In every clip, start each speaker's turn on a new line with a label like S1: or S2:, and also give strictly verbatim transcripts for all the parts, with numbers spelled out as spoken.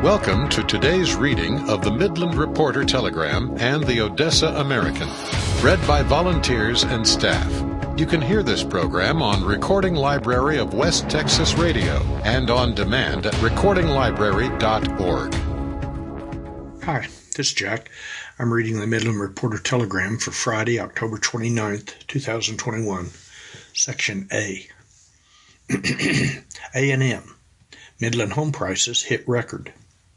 S1: Welcome to today's reading of the Midland Reporter Telegram and the Odessa American, read by volunteers and staff. You can hear this program on Recording Library of West Texas Radio and on demand at recording library dot org.
S2: Hi, this is Jack. I'm reading the Midland Reporter Telegram for Friday, October twenty-ninth, twenty twenty-one, Section A. A and M. Midland home prices hit record.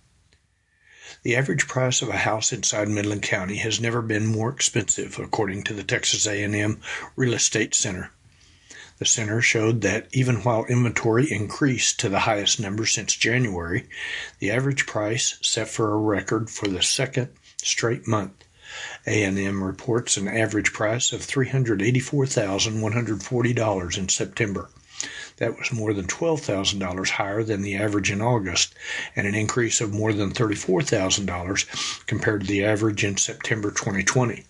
S2: The average price of a house inside Midland County has never been more expensive, according to the Texas A and M Real Estate Center. The center showed that even while inventory increased to the highest number since January, the average price set for a record for the second straight month. A and M reports an average price of three hundred eighty-four thousand one hundred forty dollars in September. That was more than twelve thousand dollars higher than the average in August, and an increase of more than thirty-four thousand dollars compared to the average in September twenty twenty.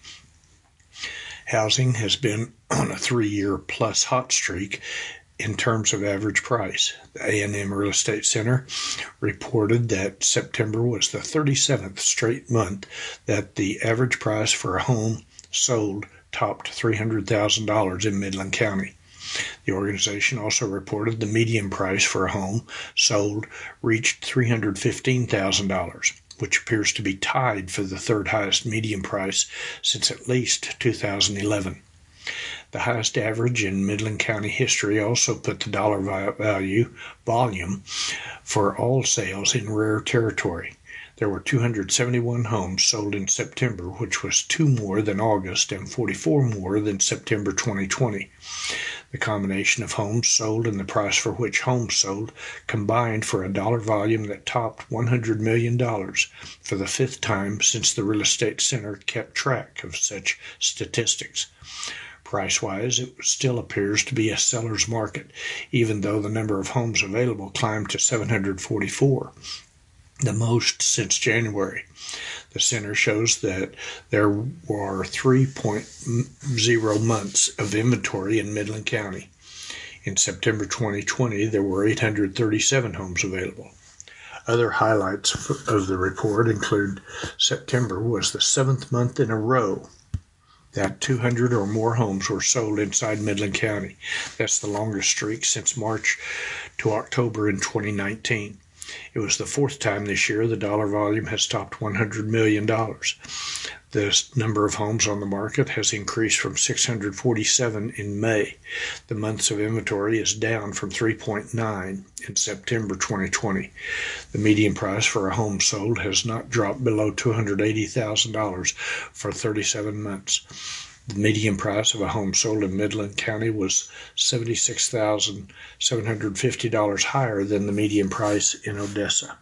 S2: Housing has been on a three-year-plus hot streak in terms of average price. The A and M Real Estate Center reported that September was the thirty-seventh straight month that the average price for a home sold topped three hundred thousand dollars in Midland County. The organization also reported the median price for a home sold reached three hundred fifteen thousand dollars, which appears to be tied for the third highest median price since at least two thousand eleven. The highest average in Midland County history also put the dollar value volume for all sales in rare territory. There were two hundred seventy-one homes sold in September, which was two more than August and forty-four more than September twenty twenty. The combination of homes sold and the price for which homes sold combined for a dollar volume that topped one hundred million dollars for the fifth time since the Real Estate Center kept track of such statistics. Price-wise, it still appears to be a seller's market, even though the number of homes available climbed to seven hundred forty-four, the most since January. The center shows that there were three point zero months of inventory in Midland County. In September twenty twenty, there were eight hundred thirty-seven homes available. Other highlights of the report include September was the seventh month in a row that two hundred or more homes were sold inside Midland County. That's the longest streak since March to October in twenty nineteen. It was the fourth time this year the dollar volume has topped one hundred million dollars. The number of homes on the market has increased from six hundred forty-seven in May. The months of inventory is down from three point nine in September twenty twenty. The median price for a home sold has not dropped below two hundred eighty thousand dollars for thirty-seven months. The median price of a home sold in Midland County was seventy-six thousand seven hundred fifty dollars higher than the median price in Odessa.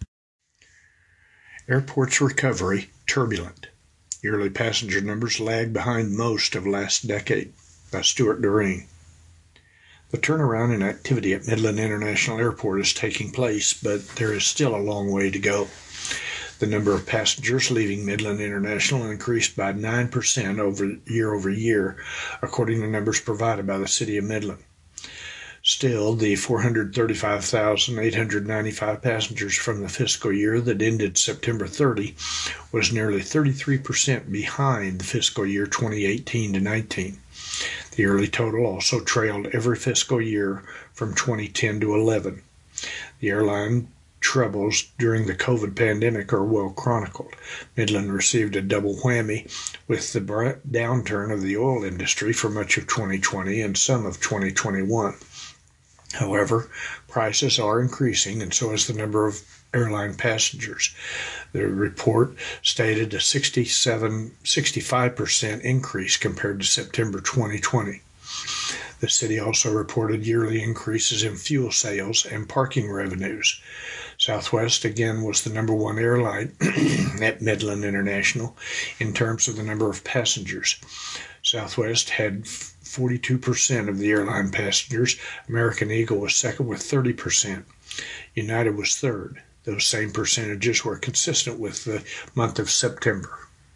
S2: Airport's recovery turbulent. Yearly passenger numbers lag behind most of last decade, by Stuart Doreen. The turnaround in activity at Midland International Airport is taking place, but there is still a long way to go. The number of passengers leaving Midland International increased by nine percent over year over year, according to numbers provided by the City of Midland. Still, the four hundred thirty-five thousand eight hundred ninety-five passengers from the fiscal year that ended September thirtieth was nearly thirty-three percent behind the fiscal year twenty eighteen to nineteen. The yearly total also trailed every fiscal year from twenty ten to eleven. The airline troubles during the COVID pandemic are well chronicled. Midland received a double whammy with the downturn of the oil industry for much of twenty twenty and some of twenty twenty-one. However, prices are increasing, and so is the number of airline passengers. The report stated a sixty-seven, sixty-five percent increase compared to September twenty twenty. The city also reported yearly increases in fuel sales and parking revenues. Southwest again was the number one airline at Midland International in terms of the number of passengers. Southwest had forty-two percent of the airline passengers. American Eagle was second with thirty percent. United was third. Those same percentages were consistent with the month of September.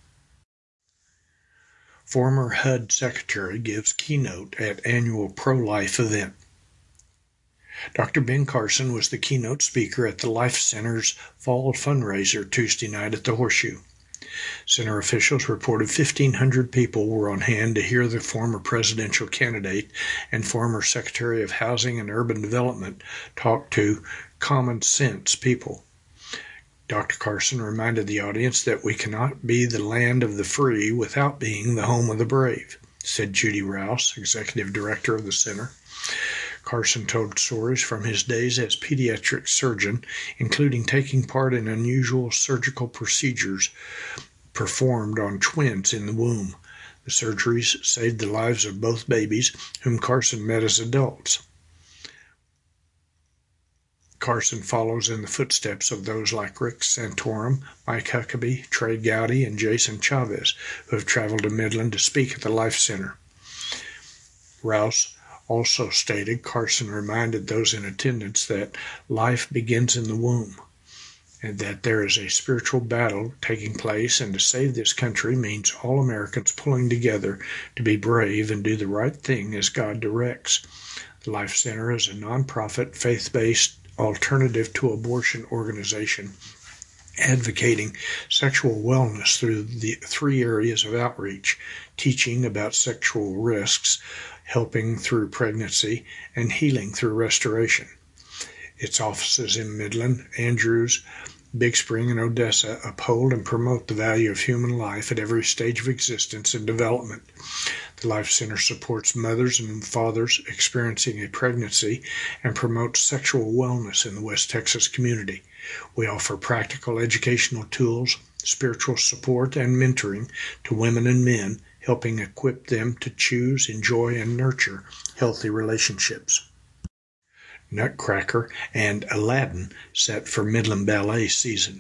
S2: Former H U D Secretary gives keynote at annual pro-life event. Doctor Ben Carson was the keynote speaker at the Life Center's fall fundraiser Tuesday night at the Horseshoe. Center officials reported fifteen hundred people were on hand to hear the former presidential candidate and former Secretary of Housing and Urban Development talk to common sense people. Doctor Carson reminded the audience that we cannot be the land of the free without being the home of the brave, said Judy Rouse, executive director of the center. Carson told stories from his days as pediatric surgeon, including taking part in unusual surgical procedures performed on twins in the womb. The surgeries saved the lives of both babies, whom Carson met as adults. Carson follows in the footsteps of those like Rick Santorum, Mike Huckabee, Trey Gowdy, and Jason Chavez, who have traveled to Midland to speak at the Life Center. Rouse also stated Carson reminded those in attendance that life begins in the womb, and that there is a spiritual battle taking place, and to save this country means all Americans pulling together to be brave and do the right thing as God directs. The Life Center is a nonprofit, faith-based alternative to abortion organization advocating sexual wellness through the three areas of outreach: teaching about sexual risks, helping through pregnancy, and healing through restoration. Its offices in Midland, Andrews, Big Spring, and Odessa uphold and promote the value of human life at every stage of existence and development. The Life Center supports mothers and fathers experiencing a pregnancy and promotes sexual wellness in the West Texas community. We offer practical educational tools, spiritual support, and mentoring to women and men, helping equip them to choose, enjoy, and nurture healthy relationships. Nutcracker and Aladdin set for Midland Ballet season.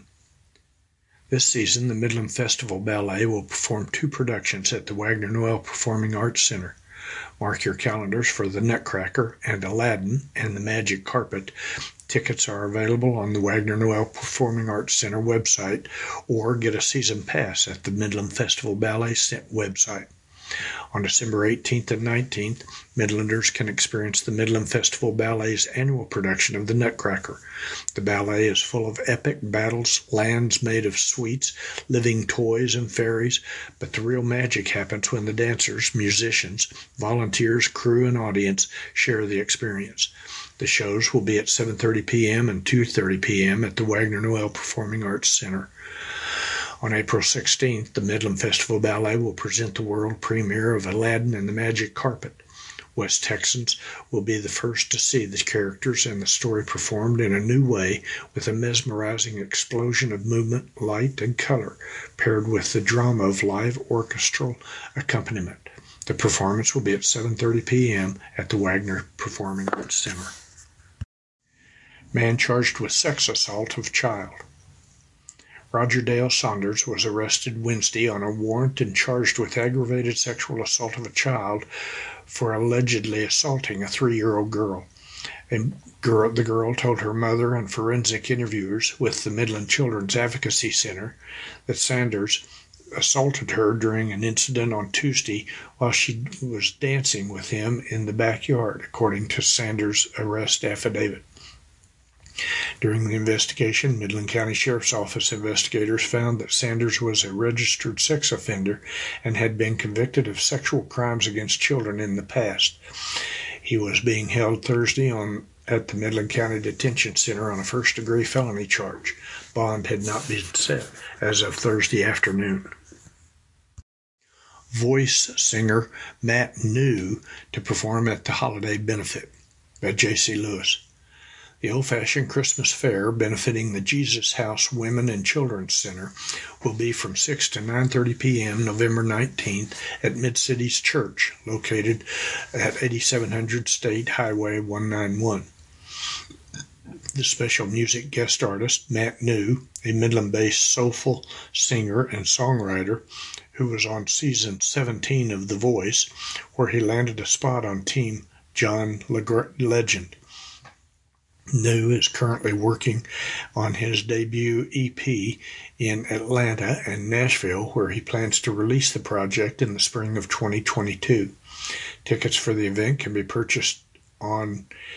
S2: This season, the Midland Festival Ballet will perform two productions at the Wagner Noel Performing Arts Center. Mark your calendars for the Nutcracker and Aladdin and the Magic Carpet. Tickets are available on the Wagner Noel Performing Arts Center website, or get a season pass at the Midland Festival Ballet website. On December eighteenth and nineteenth, Midlanders can experience the Midland Festival Ballet's annual production of the Nutcracker. The ballet is full of epic battles, lands made of sweets, living toys, and fairies, but the real magic happens when the dancers, musicians, volunteers, crew, and audience share the experience. The shows will be at seven thirty p.m. and two thirty p.m. at the Wagner Noel Performing Arts Center. On April sixteenth, the Midland Festival Ballet will present the world premiere of Aladdin and the Magic Carpet. West Texans will be the first to see the characters and the story performed in a new way, with a mesmerizing explosion of movement, light, and color, paired with the drama of live orchestral accompaniment. The performance will be at seven thirty p.m. at the Wagner Performing Arts Center. Man charged with sex assault of child. Roger Dale Saunders was arrested Wednesday on a warrant and charged with aggravated sexual assault of a child for allegedly assaulting a three-year-old girl. A girl. The girl told her mother and forensic interviewers with the Midland Children's Advocacy Center that Saunders assaulted her during an incident on Tuesday while she was dancing with him in the backyard, according to Saunders' arrest affidavit. During the investigation, Midland County Sheriff's Office investigators found that Saunders was a registered sex offender and had been convicted of sexual crimes against children in the past. He was being held Thursday on at the Midland County Detention Center on a first-degree felony charge. Bond had not been set as of Thursday afternoon. Voice singer Matt New to perform at the holiday benefit by J C. Lewis. The old-fashioned Christmas fair benefiting the Jesus House Women and Children's Center will be from six to nine thirty p.m. November nineteenth at Mid-Cities Church, located at eighty-seven hundred State Highway one ninety-one. The special music guest artist, Matt New, a Midland-based soulful singer and songwriter who was on season seventeen of The Voice, where he landed a spot on Team John Legend. New is currently working on his debut E P in Atlanta and Nashville, where he plans to release the project in the spring of twenty twenty-two. Tickets for the event can be purchased on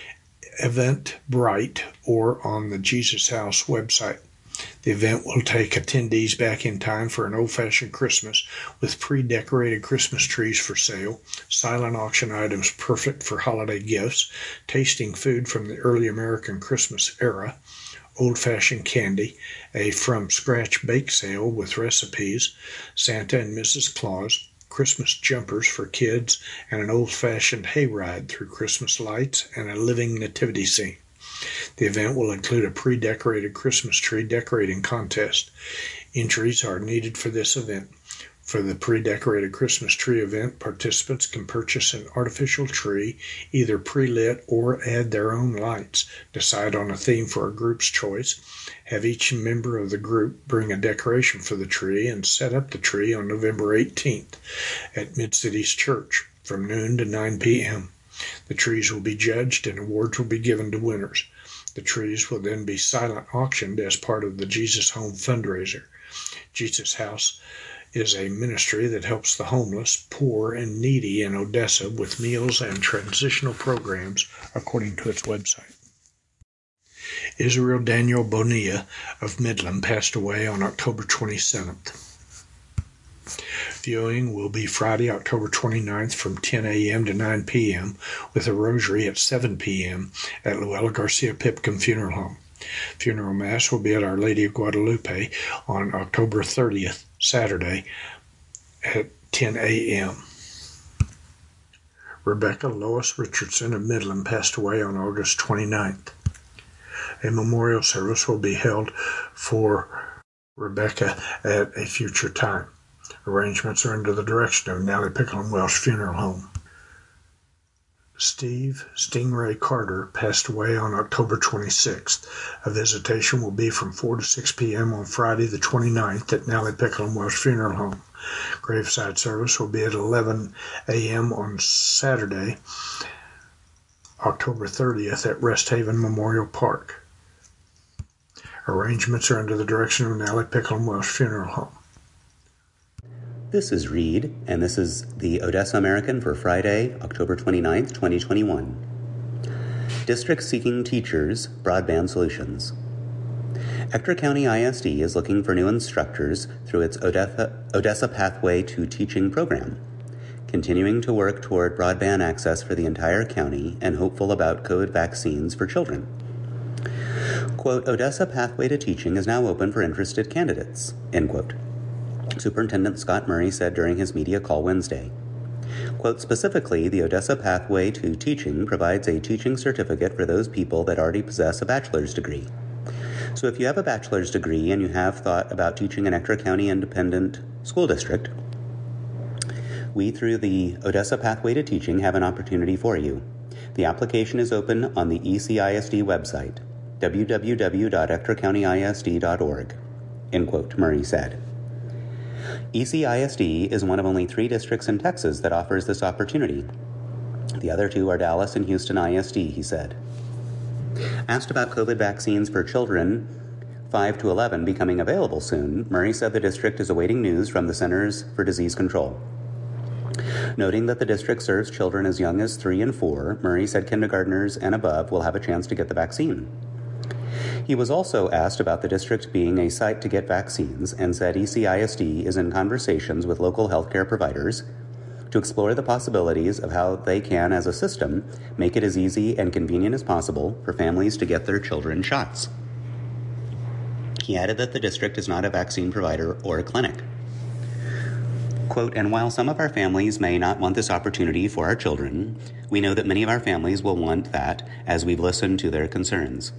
S2: Eventbrite or on the Jesus House website. The event will take attendees back in time for an old-fashioned Christmas with pre-decorated Christmas trees for sale, silent auction items perfect for holiday gifts, tasting food from the early American Christmas era, old-fashioned candy, a from-scratch bake sale with recipes, Santa and Missus Claus, Christmas jumpers for kids, and an old-fashioned hayride through Christmas lights and a living nativity scene. The event will include a pre-decorated Christmas tree decorating contest. Entries are needed for this event. For the pre-decorated Christmas tree event, participants can purchase an artificial tree, either pre-lit or add their own lights, decide on a theme for a group's choice, have each member of the group bring a decoration for the tree, and set up the tree on November eighteenth at Mid-Cities Church from noon to nine p.m. The trees will be judged and awards will be given to winners. The trees will then be silent auctioned as part of the Jesus Home fundraiser. Jesus House is a ministry that helps the homeless, poor, and needy in Odessa with meals and transitional programs, according to its website. Israel Daniel Bonilla of Midland passed away on October twenty-seventh. Viewing will be Friday, October twenty-ninth from ten a.m. to nine p.m. with a rosary at seven p.m. at Luella Garcia Pipkin Funeral Home. Funeral Mass will be at Our Lady of Guadalupe on October thirtieth, Saturday, at ten a.m. Rebecca Lois Richardson of Midland passed away on August twenty-ninth. A memorial service will be held for Rebecca at a future time. Arrangements are under the direction of Nally Pickle and Welsh Funeral Home. Steve Stingray Carter passed away on October twenty-sixth. A visitation will be from four to six p.m. on Friday the twenty-ninth at Nally Pickle and Welsh Funeral Home. Graveside service will be at eleven a.m. on Saturday, October thirtieth at Rest Haven Memorial Park. Arrangements are under the direction of Nally Pickle and Welsh Funeral Home.
S3: This is Reed, and this is the Odessa American for Friday, October twenty-ninth, twenty twenty-one. District Seeking Teachers Broadband Solutions. Ector County I S D is looking for new instructors through its Odessa, Odessa Pathway to Teaching program, continuing to work toward broadband access for the entire county and hopeful about COVID vaccines for children. Quote, Odessa Pathway to Teaching is now open for interested candidates, end quote. Superintendent Scott Murray said during his media call Wednesday. Quote, specifically, the Odessa Pathway to Teaching provides a teaching certificate for those people that already possess a bachelor's degree. So if you have a bachelor's degree and you have thought about teaching an Ector County Independent School District, we, through the Odessa Pathway to Teaching, have an opportunity for you. The application is open on the E C I S D website, w w w dot ector county I S D dot org, end quote, Murray said. E C I S D is one of only three districts in Texas that offers this opportunity. The other two are Dallas and Houston I S D, he said. Asked about COVID vaccines for children five to eleven becoming available soon, Murray said the district is awaiting news from the Centers for Disease Control. Noting that the district serves children as young as three and four, Murray said kindergartners and above will have a chance to get the vaccine. He was also asked about the district being a site to get vaccines and said E C I S D is in conversations with local healthcare providers to explore the possibilities of how they can, as a system, make it as easy and convenient as possible for families to get their children shots. He added that the district is not a vaccine provider or a clinic. Quote, and while some of our families may not want this opportunity for our children, we know that many of our families will want that as we've listened to their concerns.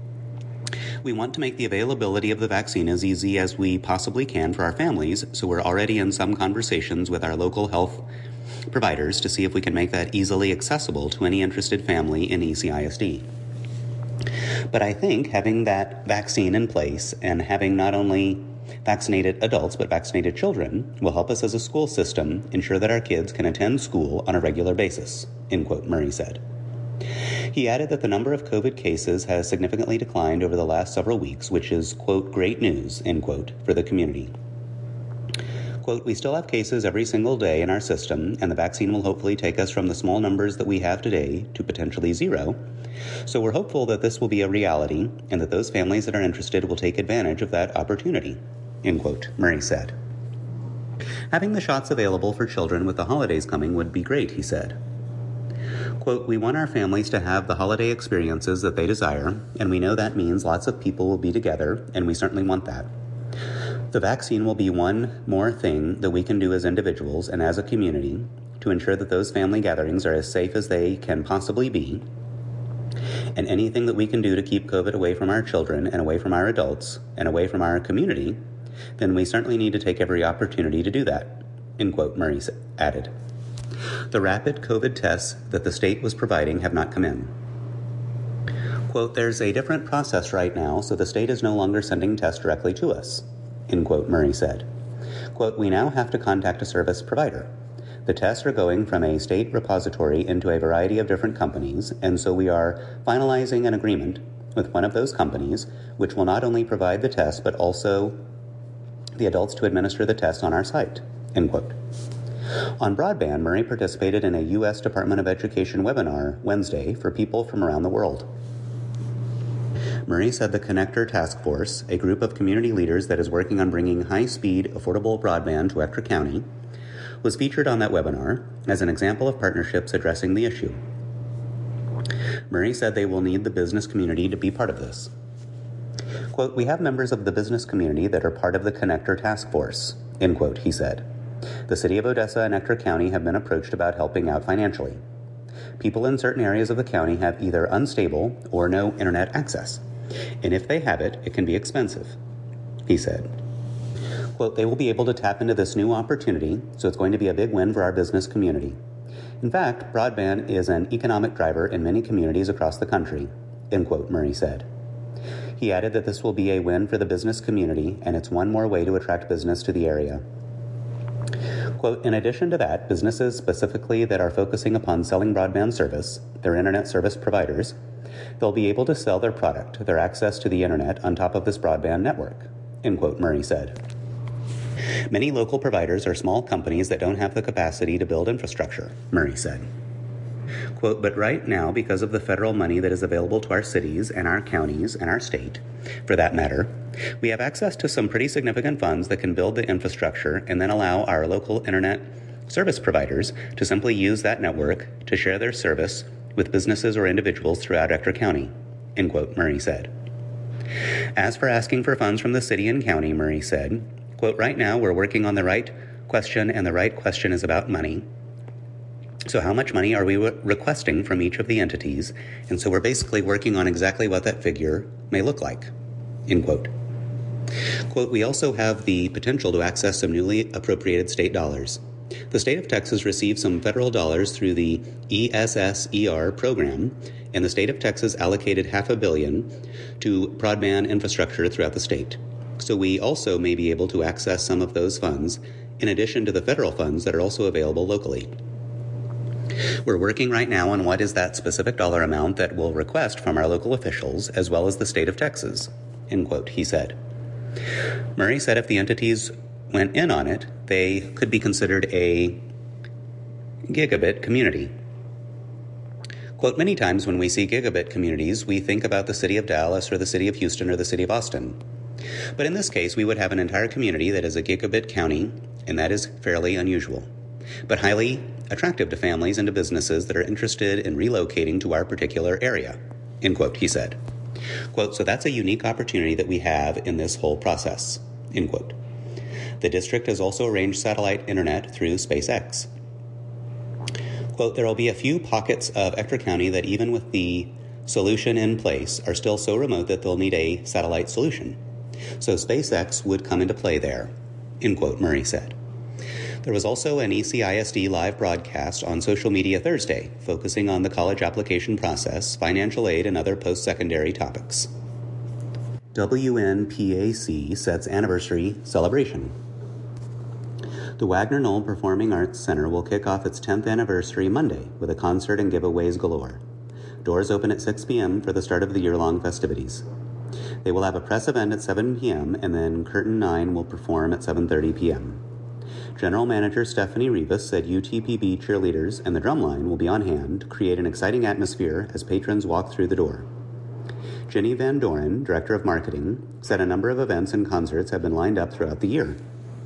S3: We want to make the availability of the vaccine as easy as we possibly can for our families, so we're already in some conversations with our local health providers to see if we can make that easily accessible to any interested family in E C I S D. But I think having that vaccine in place and having not only vaccinated adults but vaccinated children will help us as a school system ensure that our kids can attend school on a regular basis, end quote, Murray said. He added that the number of COVID cases has significantly declined over the last several weeks, which is, quote, great news, end quote, for the community. Quote, we still have cases every single day in our system, and the vaccine will hopefully take us from the small numbers that we have today to potentially zero. So we're hopeful that this will be a reality and that those families that are interested will take advantage of that opportunity, end quote, Murray said. Having the shots available for children with the holidays coming would be great, he said. Quote, we want our families to have the holiday experiences that they desire, and we know that means lots of people will be together, and we certainly want that. The vaccine will be one more thing that we can do as individuals and as a community to ensure that those family gatherings are as safe as they can possibly be, and anything that we can do to keep COVID away from our children and away from our adults and away from our community, then we certainly need to take every opportunity to do that, end quote, Murray added. The rapid COVID tests that the state was providing have not come in. Quote, there's a different process right now, so the state is no longer sending tests directly to us, end quote, Murray said. Quote, we now have to contact a service provider. The tests are going from a state repository into a variety of different companies, and so we are finalizing an agreement with one of those companies, which will not only provide the test, but also the adults to administer the test on our site, end quote. On broadband, Murray participated in a U S Department of Education webinar Wednesday for people from around the world. Murray said the Connector Task Force, a group of community leaders that is working on bringing high-speed, affordable broadband to Ector County, was featured on that webinar as an example of partnerships addressing the issue. Murray said they will need the business community to be part of this. Quote, we have members of the business community that are part of the Connector Task Force, end quote, he said. The city of Odessa and Ector County have been approached about helping out financially. People in certain areas of the county have either unstable or no internet access, and if they have it, it can be expensive, he said. Quote, they will be able to tap into this new opportunity, so it's going to be a big win for our business community. In fact, broadband is an economic driver in many communities across the country, end quote, Murray said. He added that this will be a win for the business community, and it's one more way to attract business to the area. Quote, in addition to that, businesses specifically that are focusing upon selling broadband service, their internet service providers, they'll be able to sell their product, their access to the internet on top of this broadband network, end quote, Murray said. Many local providers are small companies that don't have the capacity to build infrastructure, Murray said. Quote, but right now, because of the federal money that is available to our cities and our counties and our state, for that matter, we have access to some pretty significant funds that can build the infrastructure and then allow our local internet service providers to simply use that network to share their service with businesses or individuals throughout Ector County, end quote, Murray said. As for asking for funds from the city and county, Murray said, quote, right now we're working on the right question, and the right question is about money. So how much money are we re- requesting from each of the entities? And so we're basically working on exactly what that figure may look like, end quote. Quote, we also have the potential to access some newly appropriated state dollars. The state of Texas received some federal dollars through the E S S E R program, and the state of Texas allocated half a billion to broadband infrastructure throughout the state. So we also may be able to access some of those funds in addition to the federal funds that are also available locally. We're working right now on what is that specific dollar amount that we'll request from our local officials as well as the state of Texas, end quote, he said. Murray said if the entities went in on it, they could be considered a gigabit community. Quote, many times when we see gigabit communities, we think about the city of Dallas or the city of Houston or the city of Austin. But in this case, we would have an entire community that is a gigabit county, and that is fairly unusual, but highly attractive to families and to businesses that are interested in relocating to our particular area, end quote, he said. Quote, so that's a unique opportunity that we have in this whole process, end quote. The district has also arranged satellite internet through SpaceX. Quote, there will be a few pockets of Ector County that even with the solution in place are still so remote that they'll need a satellite solution. So SpaceX would come into play there, end quote, Murray said. There was also an E C I S D live broadcast on social media Thursday, focusing on the college application process, financial aid, and other post-secondary topics. W N P A C sets anniversary celebration. The Wagner Knoll Performing Arts Center will kick off its tenth anniversary Monday with a concert and giveaways galore. Doors open at six p.m. for the start of the year-long festivities. They will have a press event at seven p.m. and then Curtain nine will perform at seven thirty p.m. General Manager Stephanie Rivas said U T P B cheerleaders and the drumline will be on hand to create an exciting atmosphere as patrons walk through the door. Jenny Van Doren, Director of Marketing, said a number of events and concerts have been lined up throughout the year.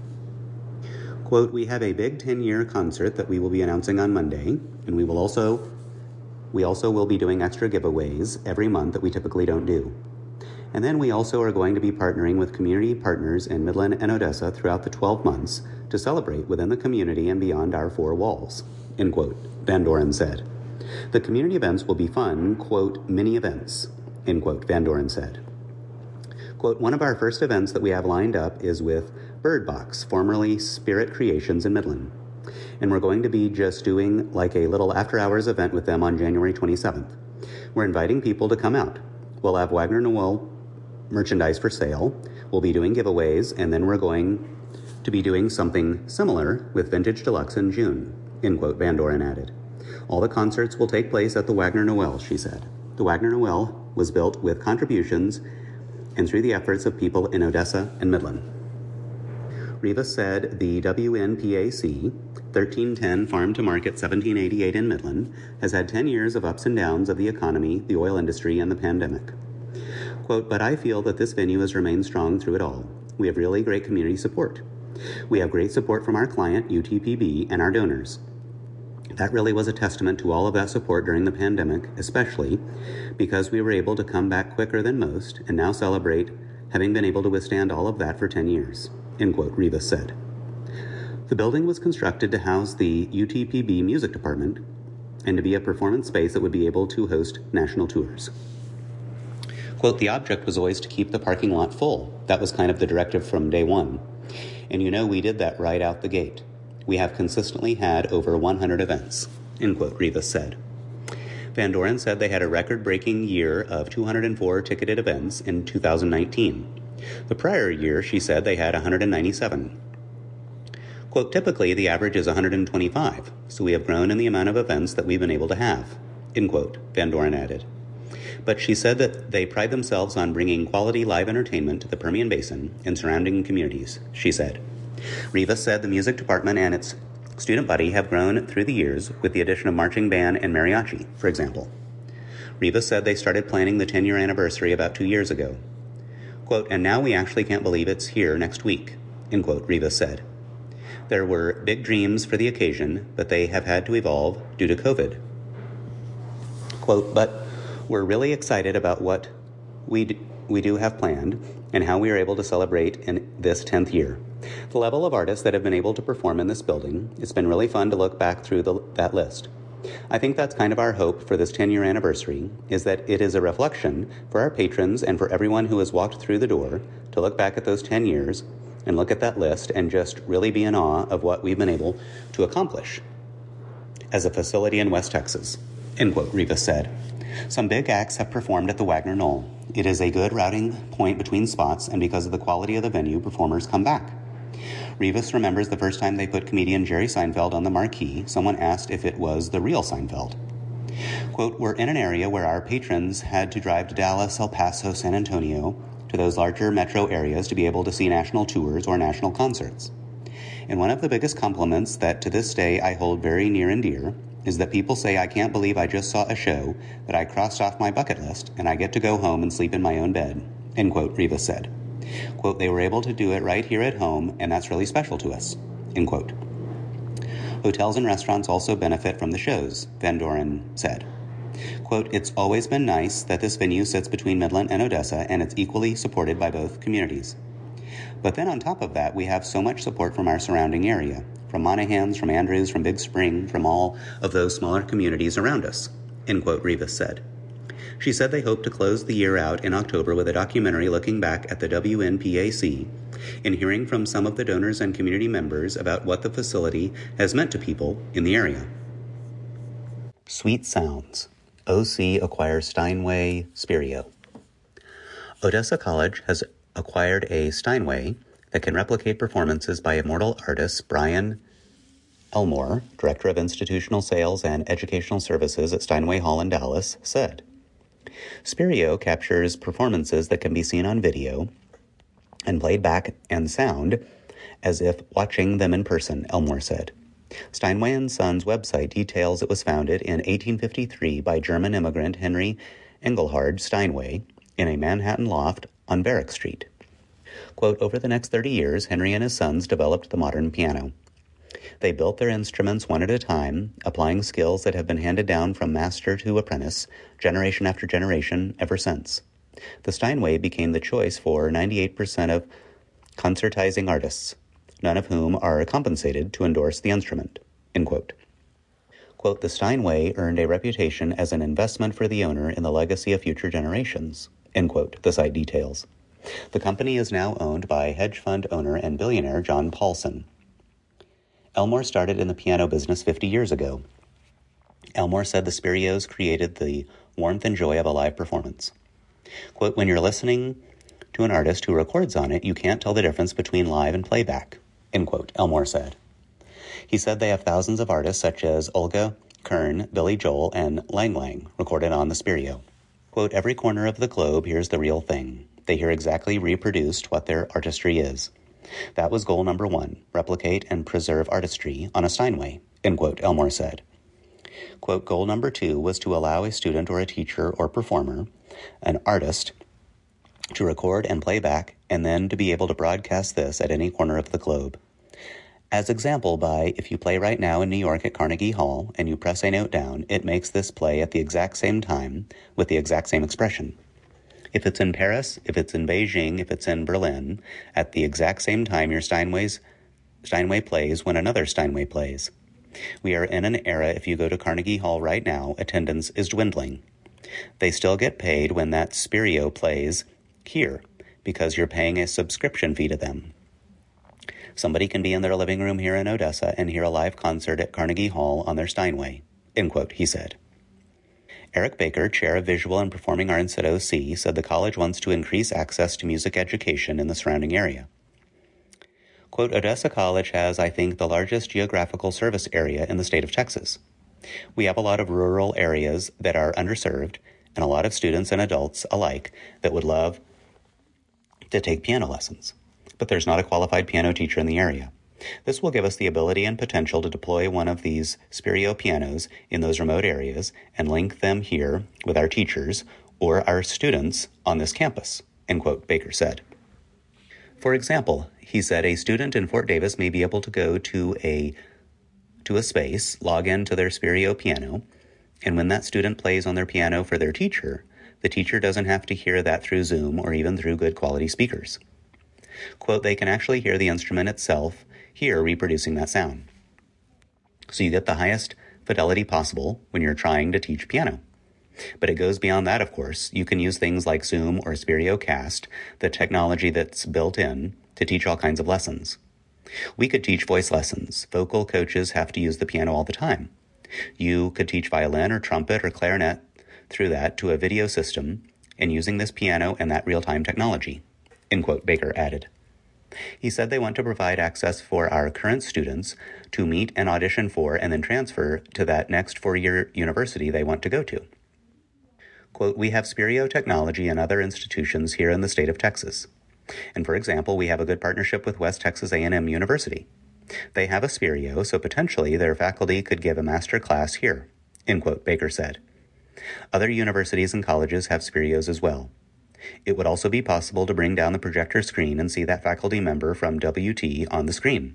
S3: Quote, we have a big ten-year concert that we will be announcing on Monday, and we will also we also will be doing extra giveaways every month that we typically don't do. And then we also are going to be partnering with community partners in Midland and Odessa throughout the twelve months to celebrate within the community and beyond our four walls, end quote, Van Doren said. The community events will be fun, quote, mini events, end quote, Van Doren said. Quote, one of our first events that we have lined up is with Bird Box, formerly Spirit Creations in Midland. And we're going to be just doing like a little after-hours event with them on January twenty-seventh. We're inviting people to come out. We'll have Wagner Noel merchandise for sale. We'll be doing giveaways, and then we're going to be doing something similar with Vintage Deluxe in June, end quote, Van Doren added. All the concerts will take place at the Wagner Noel, she said. The Wagner Noel was built with contributions and through the efforts of people in Odessa and Midland. Rivas said the W N P A C, thirteen ten Farm to Market seventeen eighty-eight in Midland, has had ten years of ups and downs of the economy, the oil industry, and the pandemic. Quote, but I feel that this venue has remained strong through it all. We have really great community support. We have great support from our client, U T P B, and our donors. That really was a testament to all of that support during the pandemic, especially because we were able to come back quicker than most and now celebrate having been able to withstand all of that for ten years, end quote, Rivas said. The building was constructed to house the U T P B music department and to be a performance space that would be able to host national tours. Quote, the object was always to keep the parking lot full. That was kind of the directive from day one. And you know, we did that right out the gate. We have consistently had over one hundred events, end quote, Rivas said. Van Doren said they had a record-breaking year of two hundred four ticketed events in two thousand nineteen. The prior year, she said, they had one hundred ninety-seven. Quote, typically, the average is one hundred twenty-five, so we have grown in the amount of events that we've been able to have, end quote, Van Doren added. But she said that they pride themselves on bringing quality live entertainment to the Permian Basin and surrounding communities, she said. Rivas said the music department and its student body have grown through the years with the addition of marching band and mariachi, for example. Rivas said they started planning the ten-year anniversary about two years ago. Quote, and now we actually can't believe it's here next week, end quote, Rivas said. There were big dreams for the occasion, but they have had to evolve due to COVID. Quote, but we're really excited about what we do, we do have planned and how we are able to celebrate in this tenth year. The level of artists that have been able to perform in this building, it's been really fun to look back through the, that list. I think that's kind of our hope for this ten-year anniversary, is that it is a reflection for our patrons and for everyone who has walked through the door to look back at those ten years and look at that list and just really be in awe of what we've been able to accomplish as a facility in West Texas, end quote, Rivas said. Some big acts have performed at the Wagner Knoll. It is a good routing point between spots, and because of the quality of the venue, performers come back. Rivas remembers the first time they put comedian Jerry Seinfeld on the marquee, someone asked if it was the real Seinfeld. Quote, we're in an area where our patrons had to drive to Dallas, El Paso, San Antonio, to those larger metro areas to be able to see national tours or national concerts. And one of the biggest compliments that to this day I hold very near and dear is that people say, I can't believe I just saw a show that I crossed off my bucket list and I get to go home and sleep in my own bed, end quote, Rivas said. Quote, they were able to do it right here at home, and that's really special to us, end quote. Hotels and restaurants also benefit from the shows, Van Doren said. Quote, it's always been nice that this venue sits between Midland and Odessa, and it's equally supported by both communities. But then on top of that, we have so much support from our surrounding area, from Monahans, from Andrews, from Big Spring, from all of those smaller communities around us, end quote, Rivas said. She said they hope to close the year out in October with a documentary looking back at the W N P A C and hearing from some of the donors and community members about what the facility has meant to people in the area. Sweet Sounds. O C acquires Steinway Spirio. Odessa College has acquired a Steinway that can replicate performances by immortal artists Brian Elmore, Director of Institutional Sales and Educational Services at Steinway Hall in Dallas, said. Spirio captures performances that can be seen on video and played back and sound as if watching them in person, Elmore said. Steinway and Sons website details it was founded in eighteen fifty-three by German immigrant Henry Engelhard Steinway in a Manhattan loft on Varick Street. Quote, over the next thirty years, Henry and his sons developed the modern piano. They built their instruments one at a time, applying skills that have been handed down from master to apprentice, generation after generation, ever since. The Steinway became the choice for ninety-eight percent of concertizing artists, none of whom are compensated to endorse the instrument, end quote. Quote, the Steinway earned a reputation as an investment for the owner in the legacy of future generations, end quote, the site details. The company is now owned by hedge fund owner and billionaire John Paulson. Elmore started in the piano business fifty years ago. Elmore said the Spirios created the warmth and joy of a live performance. Quote, when you're listening to an artist who records on it, you can't tell the difference between live and playback, end quote, Elmore said. He said they have thousands of artists such as Olga Kern, Billy Joel, and Lang Lang recorded on the Spirio. Quote, every corner of the globe hears the real thing. They hear exactly reproduced what their artistry is. That was goal number one, replicate and preserve artistry on a Steinway, end quote, Elmore said. Quote, goal number two was to allow a student or a teacher or performer, an artist, to record and play back, and then to be able to broadcast this at any corner of the globe. As example by, if you play right now in New York at Carnegie Hall and you press a note down, it makes this play at the exact same time with the exact same expression. If it's in Paris, if it's in Beijing, if it's in Berlin, at the exact same time your Steinway's, Steinway plays when another Steinway plays. We are in an era, if you go to Carnegie Hall right now, attendance is dwindling. They still get paid when that Spirio plays here, because you're paying a subscription fee to them. Somebody can be in their living room here in Odessa and hear a live concert at Carnegie Hall on their Steinway, end quote, he said. Eric Baker, chair of Visual and Performing Arts at O C, said the college wants to increase access to music education in the surrounding area. Quote, Odessa College has, I think, the largest geographical service area in the state of Texas. We have a lot of rural areas that are underserved and a lot of students and adults alike that would love to take piano lessons, but there's not a qualified piano teacher in the area. This will give us the ability and potential to deploy one of these Spirio pianos in those remote areas and link them here with our teachers or our students on this campus, end quote, Baker said. For example, he said a student in Fort Davis may be able to go to a to a space, log into their Spirio piano, and when that student plays on their piano for their teacher, the teacher doesn't have to hear that through Zoom or even through good quality speakers. Quote, they can actually hear the instrument itself here reproducing that sound. So you get the highest fidelity possible when you're trying to teach piano. But it goes beyond that, of course. You can use things like Zoom or Spirio Cast, the technology that's built in, to teach all kinds of lessons. We could teach voice lessons. Vocal coaches have to use the piano all the time. You could teach violin or trumpet or clarinet through that to a video system and using this piano and that real-time technology, end quote, Baker added. He said they want to provide access for our current students to meet and audition for and then transfer to that next four-year university they want to go to. Quote, we have Spirio technology and other institutions here in the state of Texas. And for example, we have a good partnership with West Texas A and M University. They have a Spirio, so potentially their faculty could give a master class here, end quote, Baker said. Other universities and colleges have Spirios as well. It would also be possible to bring down the projector screen and see that faculty member from W T on the screen.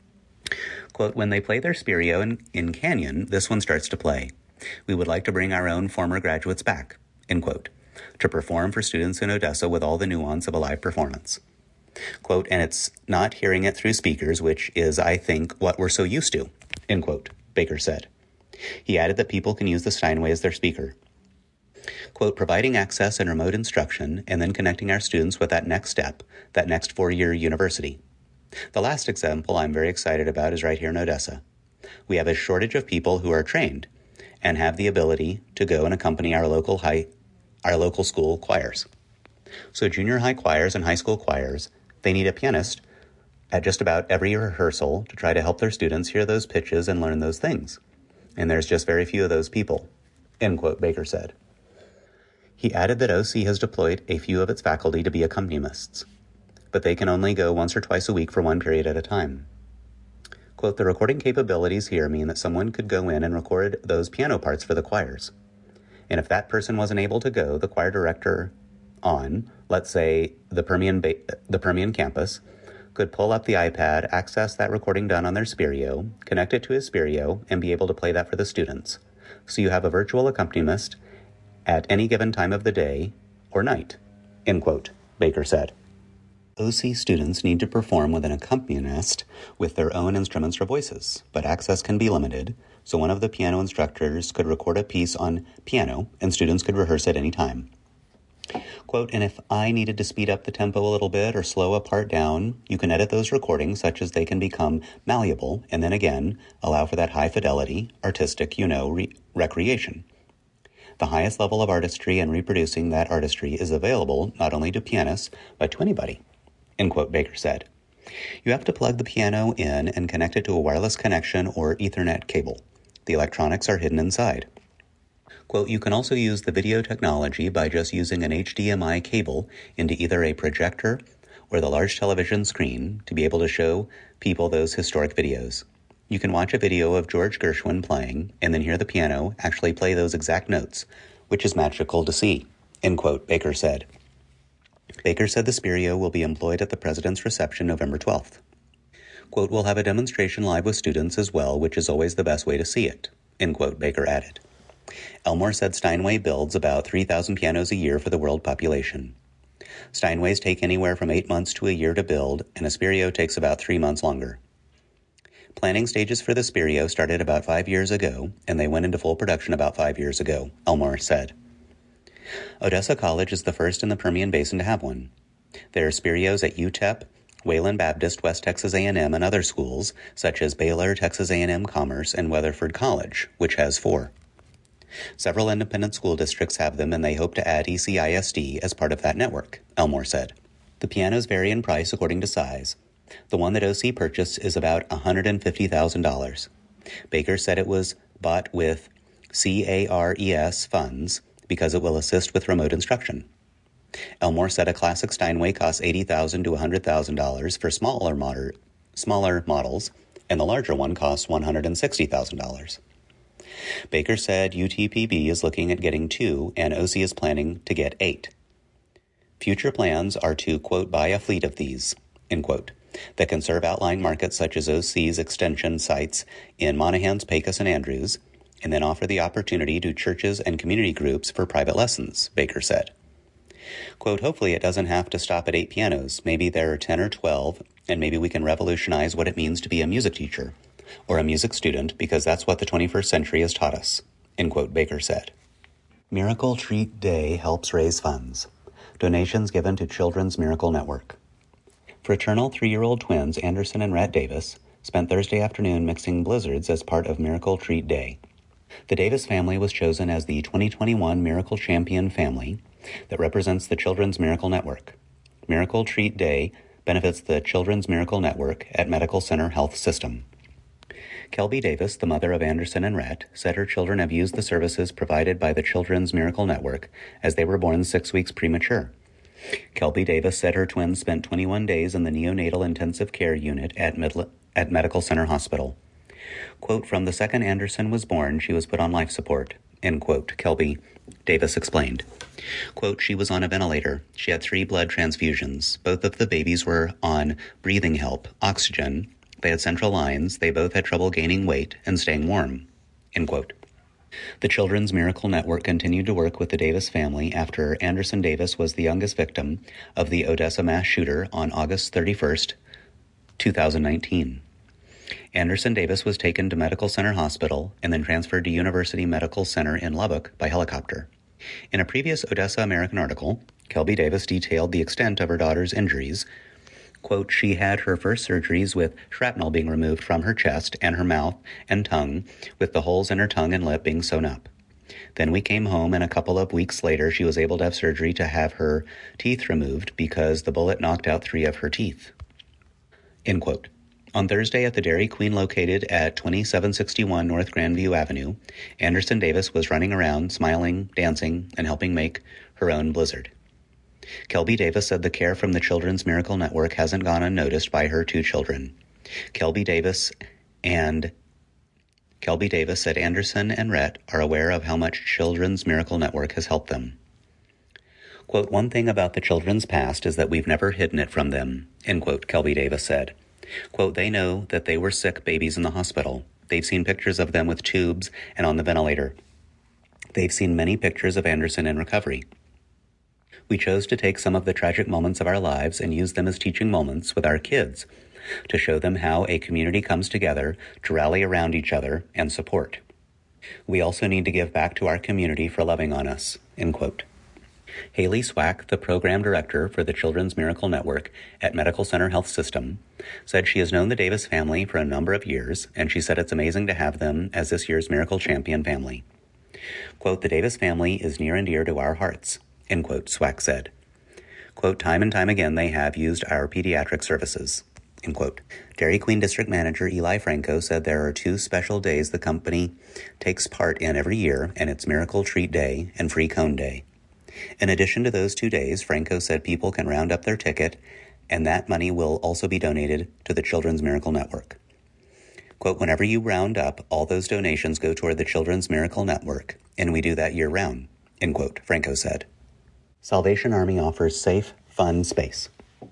S3: Quote, when they play their Spirio in, in Canyon, this one starts to play. We would like to bring our own former graduates back, end quote, to perform for students in Odessa with all the nuance of a live performance. Quote, and it's not hearing it through speakers, which is, I think, what we're so used to, end quote, Baker said. He added that people can use the Steinway as their speaker. Quote, providing access and remote instruction and then connecting our students with that next step, that next four-year university. The last example I'm very excited about is right here in Odessa. We have a shortage of people who are trained and have the ability to go and accompany our local high, our local school choirs. So junior high choirs and high school choirs, they need a pianist at just about every rehearsal to try to help their students hear those pitches and learn those things. And there's just very few of those people, end quote, Baker said. He added that O C has deployed a few of its faculty to be accompanists. but they can only go once or twice a week for one period at a time. Quote, the recording capabilities here mean that someone could go in and record those piano parts for the choirs. And if that person wasn't able to go, the choir director on, let's say, the Permian, ba- the Permian campus, could pull up the iPad, access that recording done on their Spirio, connect it to his Spirio, and be able to play that for the students. So you have a virtual accompanist at any given time of the day or night, end quote, Baker said. O C students need to perform with an accompanist with their own instruments or voices, but access can be limited, so one of the piano instructors could record a piece on piano and students could rehearse at any time. Quote, and if I needed to speed up the tempo a little bit or slow a part down, you can edit those recordings such as they can become malleable and then again allow for that high fidelity, artistic, you know, re- recreation. The highest level of artistry and reproducing that artistry is available not only to pianists, but to anybody, end quote, Baker said. You have to plug the piano in and connect it to a wireless connection or Ethernet cable. The electronics are hidden inside. Quote, you can also use the video technology by just using an H D M I cable into either a projector or the large television screen to be able to show people those historic videos. You can watch a video of George Gershwin playing and then hear the piano actually play those exact notes, which is magical to see, end quote, Baker said. Baker said the Spirio will be employed at the president's reception November twelfth. Quote, we'll have a demonstration live with students as well, which is always the best way to see it, end quote, Baker added. Elmore said Steinway builds about three thousand pianos a year for the world population. Steinways take anywhere from eight months to a year to build, and a Spirio takes about three months longer. Planning stages for the Spirio started about five years ago, and they went into full production about five years ago, Elmore said. Odessa College is the first in the Permian Basin to have one. There are Spirios at U T E P, Wayland Baptist, West Texas A and M, and other schools, such as Baylor, Texas A and M Commerce, and Weatherford College, which has four. Several independent school districts have them, and they hope to add E C I S D as part of that network, Elmore said. The pianos vary in price according to size. The one that O C purchased is about one hundred fifty thousand dollars. Baker said it was bought with CARES funds because it will assist with remote instruction. Elmore said a classic Steinway costs eighty thousand dollars to one hundred thousand dollars for smaller, moder- smaller models, and the larger one costs one hundred sixty thousand dollars. Baker said U T P B is looking at getting two, and O C is planning to get eight. Future plans are to, quote, buy a fleet of these, end quote, that can serve outlying markets such as O C's extension sites in Monahans, Pecos, and Andrews, and then offer the opportunity to churches and community groups for private lessons, Baker said. Quote, hopefully it doesn't have to stop at eight pianos. Maybe there are ten or twelve, and maybe we can revolutionize what it means to be a music teacher or a music student, because that's what the twenty-first century has taught us, end quote, Baker said. Miracle Treat Day helps raise funds. Donations given to Children's Miracle Network. Fraternal three-year-old twins Anderson and Rhett Davis spent Thursday afternoon mixing blizzards as part of Miracle Treat Day. The Davis family was chosen as the twenty twenty-one Miracle Champion family that represents the Children's Miracle Network. Miracle Treat Day benefits the Children's Miracle Network at Medical Center Health System. Kelby Davis, the mother of Anderson and Rhett, said her children have used the services provided by the Children's Miracle Network as they were born six weeks premature. Kelby Davis said her twins spent twenty-one days in the neonatal intensive care unit at, Mid- at Medical Center Hospital. Quote, from the second Anderson was born, she was put on life support, end quote, Kelby Davis explained. Quote, she was on a ventilator. She had three blood transfusions. Both of the babies were on breathing help, oxygen. They had central lines. They both had trouble gaining weight and staying warm, end quote. The Children's Miracle Network continued to work with the Davis family after Anderson Davis was the youngest victim of the Odessa mass shooter on August thirty-first, twenty nineteen. Anderson Davis was taken to Medical Center Hospital and then transferred to University Medical Center in Lubbock by helicopter. In a previous Odessa American article, Kelby Davis detailed the extent of her daughter's injuries. Quote, she had her first surgeries with shrapnel being removed from her chest and her mouth and tongue, with the holes in her tongue and lip being sewn up. Then we came home, and a couple of weeks later she was able to have surgery to have her teeth removed because the bullet knocked out three of her teeth. End quote. On Thursday at the Dairy Queen located at twenty-seven sixty-one North Grandview Avenue, Anderson Davis was running around, smiling, dancing, and helping make her own blizzard. Kelby Davis said the care from the Children's Miracle Network hasn't gone unnoticed by her two children. Kelby Davis and Kelby Davis said Anderson and Rhett are aware of how much Children's Miracle Network has helped them. Quote, one thing about the children's past is that we've never hidden it from them, end quote, Kelby Davis said. Quote, they know that they were sick babies in the hospital. They've seen pictures of them with tubes and on the ventilator. They've seen many pictures of Anderson in recovery. We chose to take some of the tragic moments of our lives and use them as teaching moments with our kids to show them how a community comes together to rally around each other and support. We also need to give back to our community for loving on us, end quote. Haley Swack, the program director for the Children's Miracle Network at Medical Center Health System, said she has known the Davis family for a number of years, and she said it's amazing to have them as this year's Miracle Champion family. Quote, the Davis family is near and dear to our hearts, end quote, Swack said. Quote, time and time again they have used our pediatric services, end quote. Dairy Queen District Manager Eli Franco said there are two special days the company takes part in every year, and it's Miracle Treat Day and Free Cone Day. In addition to those two days, Franco said people can round up their ticket, and that money will also be donated to the Children's Miracle Network. Quote, whenever you round up, all those donations go toward the Children's Miracle Network, and we do that year-round, end quote, Franco said. Salvation Army offers safe, fun space.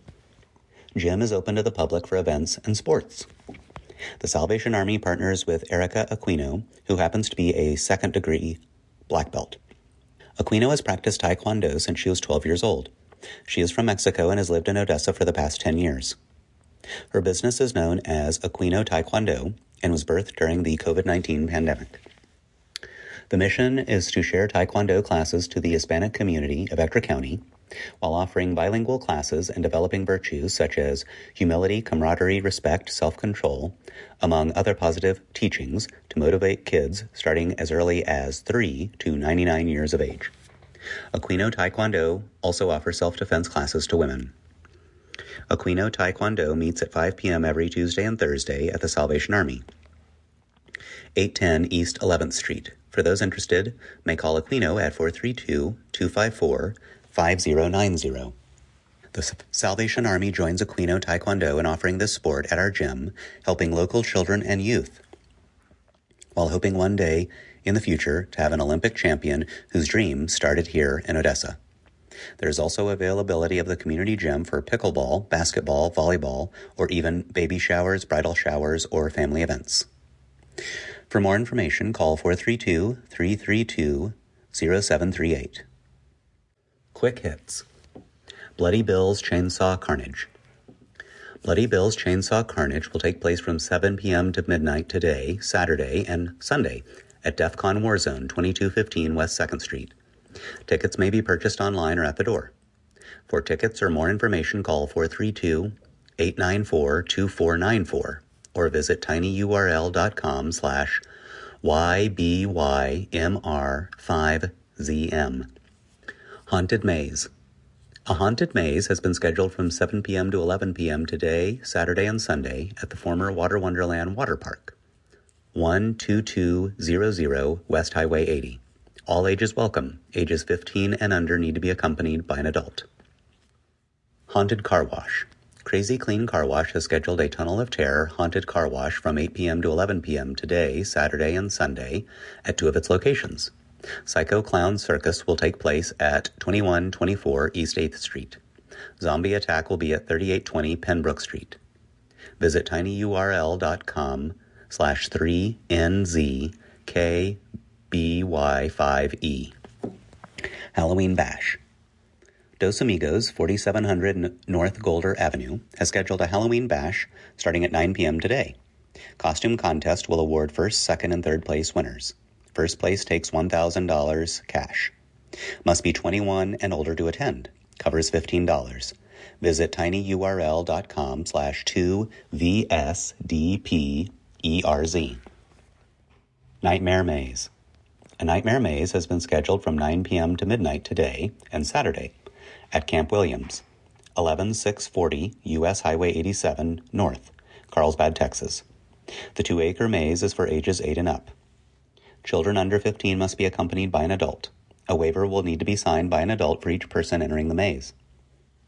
S3: Gym is open to the public for events and sports. The Salvation Army partners with Erica Aquino, who happens to be a second-degree black belt. Aquino has practiced Taekwondo since she was twelve years old. She is from Mexico and has lived in Odessa for the past ten years. Her business is known as Aquino Taekwondo and was birthed during the covid nineteen pandemic. The mission is to share Taekwondo classes to the Hispanic community of Ector County while offering bilingual classes and developing virtues such as humility, camaraderie, respect, self-control, among other positive teachings to motivate kids starting as early as three to ninety-nine years of age. Aquino Taekwondo also offers self-defense classes to women. Aquino Taekwondo meets at five p.m. every Tuesday and Thursday at the Salvation Army, eight ten East eleventh Street. For those interested, may call Aquino at four three two, two five four, five zero nine zero. The Salvation Army joins Aquino Taekwondo in offering this sport at our gym, helping local children and youth, while hoping one day in the future to have an Olympic champion whose dream started here in Odessa. There's also availability of the community gym for pickleball, basketball, volleyball, or even baby showers, bridal showers, or family events. For more information, call four three two, three three two, zero seven three eight. Quick hits. Bloody Bill's Chainsaw Carnage. Bloody Bill's Chainsaw Carnage will take place from seven p.m. to midnight today, Saturday, and Sunday at DEF CON Warzone, twenty-two fifteen West second Street. Tickets may be purchased online or at the door. For tickets or more information, call four three two, eight nine four, two four nine four or visit tinyurl.com slash YBYMR5ZM. Haunted Maze. A haunted maze has been scheduled from seven p.m. to eleven p.m. today, Saturday, and Sunday at the former Water Wonderland Water Park, one two two zero zero West Highway eighty. All ages welcome. Ages fifteen and under need to be accompanied by an adult. Haunted Car Wash. Crazy Clean Car Wash has scheduled a Tunnel of Terror haunted car wash from eight p.m. to eleven p.m. today, Saturday, and Sunday at two of its locations. Psycho Clown Circus will take place at twenty-one twenty-four East eighth Street. Zombie Attack will be at thirty-eight twenty Pembroke Street. Visit tinyurl.com slash 3NZKBY5E. Halloween Bash. Dos Amigos, forty-seven hundred North Golder Avenue, has scheduled a Halloween Bash starting at nine p.m. today. Costume contest will award first, second, and third place winners. First place takes one thousand dollars cash. Must be twenty-one and older to attend. Covers fifteen dollars. Visit tinyurl.com slash 2VSDPERZ. Nightmare Maze. A Nightmare Maze has been scheduled from nine p.m. to midnight today and Saturday at Camp Williams, eleven six forty U S Highway eighty-seven North, Carlsbad, Texas. The two-acre maze is for ages eight and up. Children under fifteen must be accompanied by an adult. A waiver will need to be signed by an adult for each person entering the maze.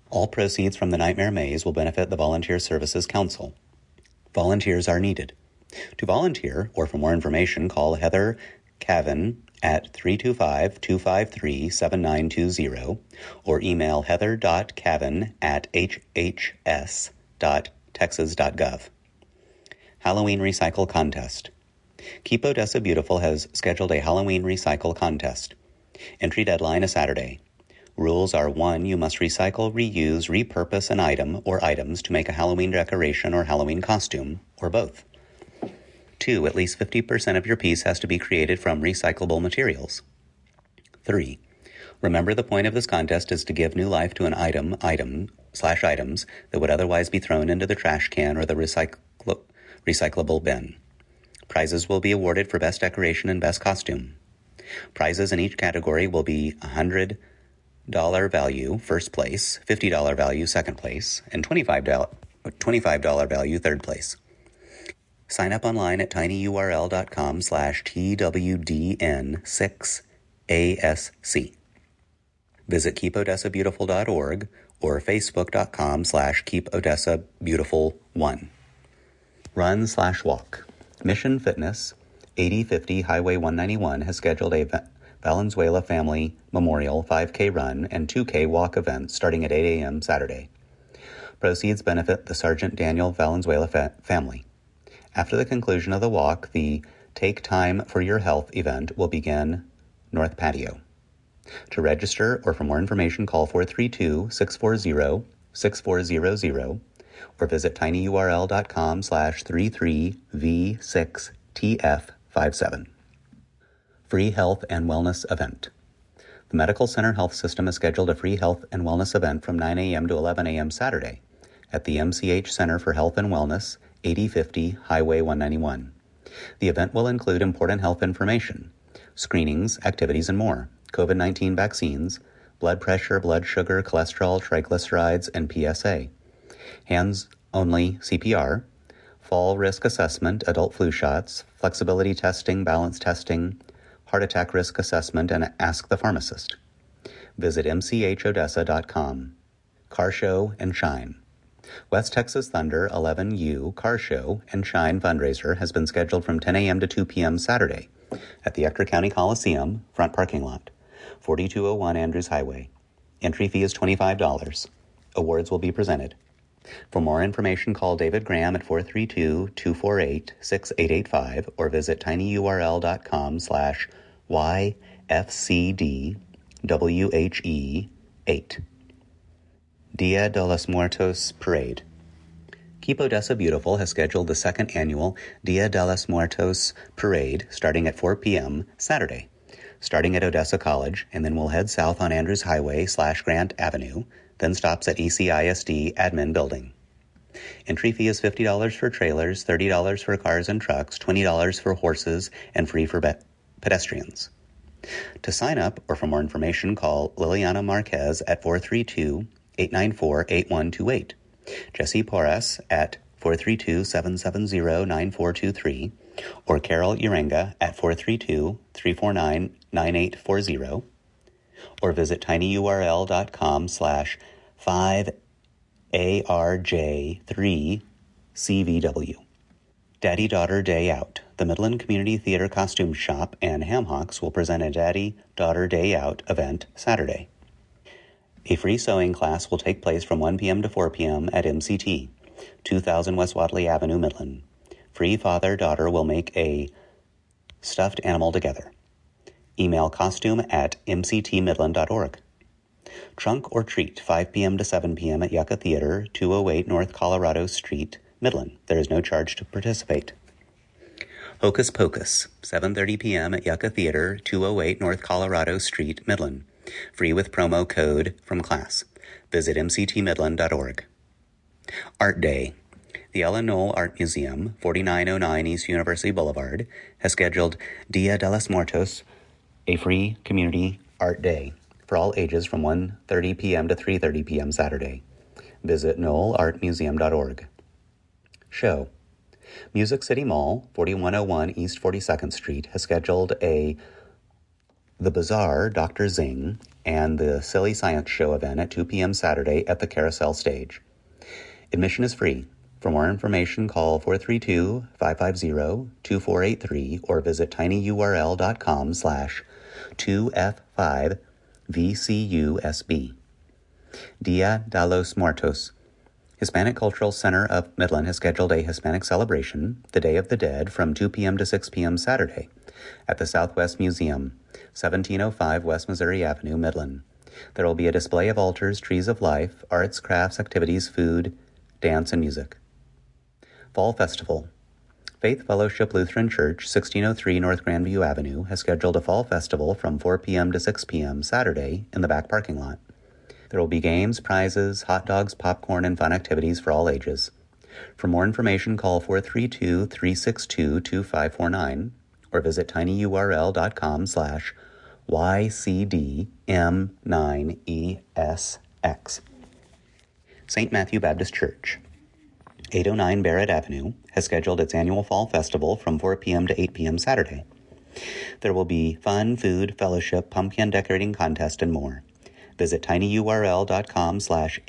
S3: All proceeds from the Nightmare Maze will benefit the Volunteer Services Council. Volunteers are needed. To volunteer, or for more information, call Heather Cavan at three two five, two five three, seven nine two zero or email heather dot cavan at h h s dot texas dot gov. Halloween Recycle Contest. Keep Odessa Beautiful has scheduled a Halloween Recycle Contest. Entry deadline is Saturday. Rules are one, you must recycle, reuse, repurpose an item or items to make a Halloween decoration or Halloween costume, or both. Two, at least fifty percent of your piece has to be created from recyclable materials. Three, remember the point of this contest is to give new life to an item, item, slash items that would otherwise be thrown into the trash can or the recycl- recyclable bin. Prizes will be awarded for best decoration and best costume. Prizes in each category will be one hundred dollars value, first place, fifty dollars value, second place, and twenty-five dollars, twenty-five dollars value, third place. Sign up online at tinyurl.com slash twdn6asc. Visit keep odessa beautiful dot org or facebook.com slash keepodessabeautiful1. Run slash walk. Mission Fitness, eighty fifty Highway one ninety-one, has scheduled a Valenzuela Family Memorial five K run and two K walk event starting at eight a.m. Saturday. Proceeds benefit the Sergeant Daniel Valenzuela fa- family. After the conclusion of the walk, the Take Time for Your Health event will begin North Patio. To register or for more information, call four three two, six four zero, six four zero zero or visit tinyurl.com slash 33v6tf57. Free Health and Wellness Event. The Medical Center Health System has scheduled a free health and wellness event from nine a.m. to eleven a.m. Saturday at the M C H Center for Health and Wellness, eighty fifty Highway one ninety-one. The event will include important health information, screenings, activities, and more, covid nineteen vaccines, blood pressure, blood sugar, cholesterol, triglycerides, and P S A, hands-only C P R, fall risk assessment, adult flu shots, flexibility testing, balance testing, heart attack risk assessment, and Ask the Pharmacist. Visit m c h odessa dot com. Car Show and Shine. West Texas Thunder eleven U Car Show and Shine fundraiser has been scheduled from ten a.m. to two p.m. Saturday at the Ector County Coliseum, front parking lot, forty-two oh one Andrews Highway. Entry fee is twenty-five dollars. Awards will be presented. For more information, call David Graham at four three two, two four eight, six eight eight five or visit tinyurl.com slash YFCDWHE8. Dia de los Muertos Parade. Keep Odessa Beautiful has scheduled the second annual Dia de los Muertos Parade starting at four p.m. Saturday, starting at Odessa College, and then we'll head south on Andrews Highway slash Grant Avenue, then stops at E C I S D Admin Building. Entry fee is fifty dollars for trailers, thirty dollars for cars and trucks, twenty dollars for horses, and free for be- pedestrians. To sign up or for more information, call Liliana Marquez at four three two, eight nine four, eight one two eight, Jesse Porras at four three two, seven seven zero, nine four two three, or Carol Urenga at four three two, three four nine, nine eight four zero, or visit tinyurl.com slash 5ARJ3CVW. Daddy-Daughter Day Out. The Midland Community Theater Costume Shop and Ham Hocks will present a Daddy-Daughter Day Out event Saturday. A free sewing class will take place from one p.m. to four p.m. at M C T, two thousand West Wadley Avenue, Midland. Free father-daughter will make a stuffed animal together. Email costume at m c t midland dot org. Trunk or Treat, five p.m. to seven p.m. at Yucca Theater, two oh eight North Colorado Street, Midland. There is no charge to participate. Hocus Pocus, seven thirty p.m. at Yucca Theater, two oh eight North Colorado Street, Midland. Free with promo code from class. Visit m c t midland dot org. Art Day. The Ellen Knoll Art Museum, forty-nine oh nine East University Boulevard, has scheduled Dia de los Muertos, a free community art day for all ages from one thirty p.m. to three thirty p.m. Saturday. Visit knoll art museum dot org. Show. Music City Mall, forty-one oh one East forty-second Street, has scheduled a The Bazaar, Doctor Zing, and the Silly Science Show event at two p.m. Saturday at the Carousel Stage. Admission is free. For more information, call four three two, five five zero, two four eight three or visit tinyurl.com slash 2f5 VCUSB. Dia de los Muertos. Hispanic Cultural Center of Midland has scheduled a Hispanic celebration, the Day of the Dead, from two p.m. to six p.m. Saturday at the Southwest Museum, seventeen oh five West Missouri Avenue, Midland. There will be a display of altars, trees of life, arts, crafts, activities, food, dance, and music. Fall Festival. Faith Fellowship Lutheran Church, sixteen oh three North Grandview Avenue, has scheduled a fall festival from four p.m. to six p.m. Saturday in the back parking lot. There will be games, prizes, hot dogs, popcorn, and fun activities for all ages. For more information, call four three two, three six two, two five four nine or visit tinyurl.com slash YCDM9ESX. Saint Matthew Baptist Church, eight oh nine Barrett Avenue, has scheduled its annual Fall Festival from four p.m. to eight p.m. Saturday. There will be fun, food, fellowship, pumpkin decorating contest, and more. Visit tinyurl.com slash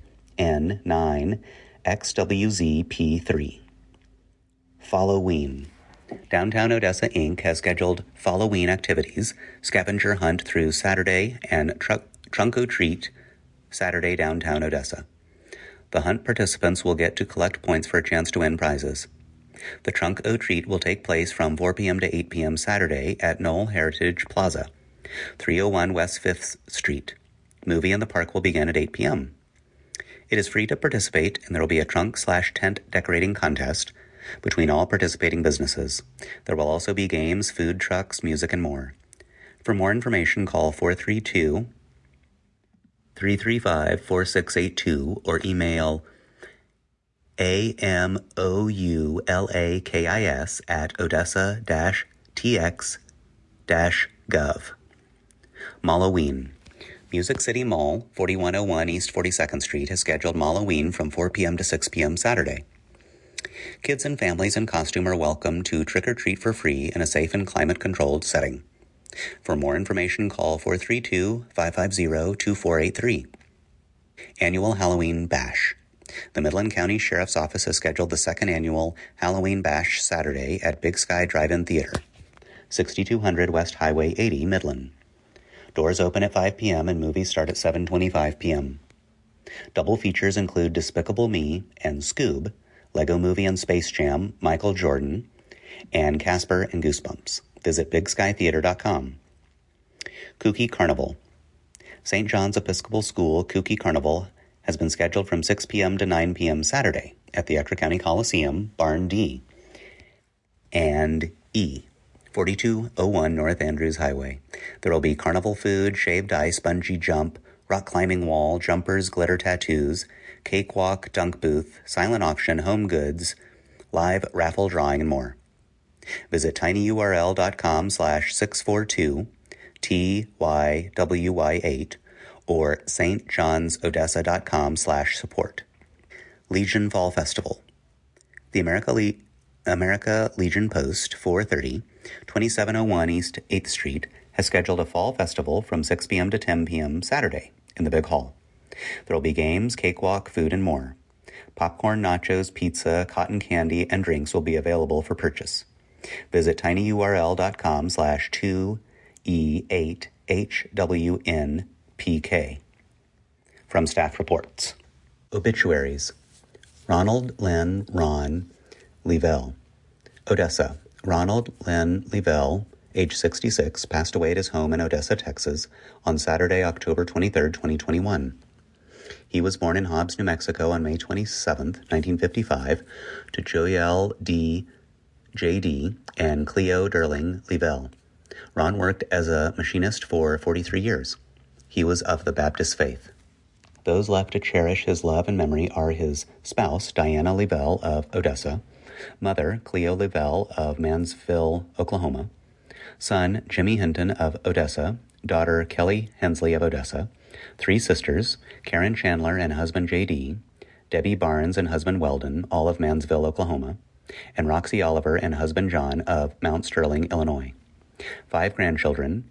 S3: 8N9XWZP3. Folloween. Downtown Odessa Incorporated has scheduled Folloween activities, scavenger hunt through Saturday, and tr- trunk or treat Saturday downtown Odessa. The hunt participants will get to collect points for a chance to win prizes. The trunk or treat will take place from four p.m. to eight p.m. Saturday at Knoll Heritage Plaza, three oh one West fifth Street. Movie in the park will begin at eight p.m. It is free to participate, and there will be a trunk slash tent decorating contest between all participating businesses. There will also be games, food trucks, music, and more. For more information, call four three two, three three five, four six eight two or email amoulakis at odessa-tx-gov. Malloween. Music City Mall, forty-one oh one East forty-second Street, has scheduled Malloween from four p.m. to six p.m. Saturday. Kids and families in costume are welcome to trick-or-treat for free in a safe and climate-controlled setting. For more information, call four three two, five five zero, two four eight three. Annual Halloween Bash. The Midland County Sheriff's Office has scheduled the second annual Halloween Bash Saturday at Big Sky Drive-In Theater, sixty-two hundred West Highway eighty, Midland. Doors open at five p.m. and movies start at seven twenty-five p.m. Double features include Despicable Me and Scoob, Lego Movie and Space Jam, Michael Jordan, and Casper and Goosebumps. Visit big sky theater dot com. Kooky Carnival. Saint John's Episcopal School Kooky Carnival has been scheduled from six p.m. to nine p.m. Saturday at the Ector County Coliseum, Barn D and E, forty-two oh one North Andrews Highway. There will be carnival food, shaved ice, bungee jump, rock climbing wall, jumpers, glitter tattoos, cakewalk, dunk booth, silent auction, home goods, live raffle drawing, and more. Visit tinyurl.com slash 642 TYWY8 or stjohnsodessa.com slash support. Legion Fall Festival. The America, Le- America Legion Post, four thirty, twenty-seven oh one East eighth Street, has scheduled a fall festival from six p.m. to ten p.m. Saturday in the Big Hall. There will be games, cakewalk, food, and more. Popcorn, nachos, pizza, cotton candy, and drinks will be available for purchase. Visit tinyurl.com slash 2E8HWNPK. From staff reports. Obituaries. Ronald Lynn Ron Levell. Odessa. Ronald Lynn Levell, age sixty-six, passed away at his home in Odessa, Texas, on Saturday, October twenty-third, twenty twenty-one. He was born in Hobbs, New Mexico on May twenty-seventh, nineteen fifty-five, to Joel D. J D. and Cleo Derling Levell. Ron worked as a machinist for forty-three years. He was of the Baptist faith. Those left to cherish his love and memory are his spouse, Diana Levell of Odessa, mother, Cleo Levell of Mansville, Oklahoma, son, Jimmy Hinton of Odessa, daughter, Kelly Hensley of Odessa, three sisters, Karen Chandler and husband J D, Debbie Barnes and husband Weldon, all of Mansville, Oklahoma, and Roxy Oliver and husband John of Mount Sterling, Illinois. Five grandchildren,